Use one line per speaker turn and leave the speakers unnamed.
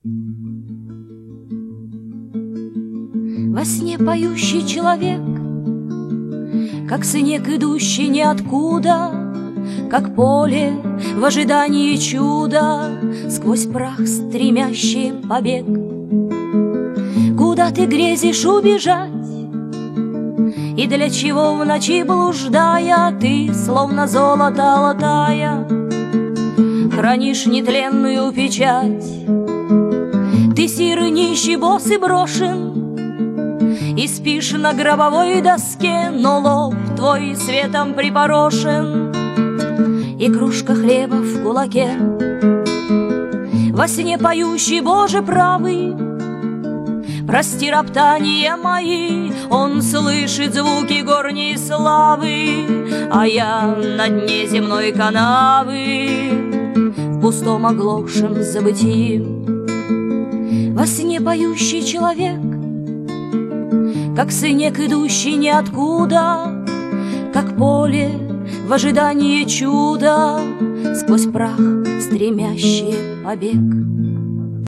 Во сне поющий человек, как снег, идущий ниоткуда, как поле в ожидании чуда, сквозь прах стремящий побег. Куда ты грезишь убежать? И для чего в ночи блуждая ты, словно золото латая, хранишь нетленную печать? Ты сирый, нищий, босс и брошен, и спишь на гробовой доске, но лоб твой светом припорошен, и кружка хлеба в кулаке. Во сне поющий, Боже правый, прости роптания мои, он слышит звуки горней славы, а я на дне земной канавы, в пустом оглохшем забытии. Во сне поющий человек, как снег, идущий ниоткуда, как поле в ожидании чуда, сквозь прах стремящий побег.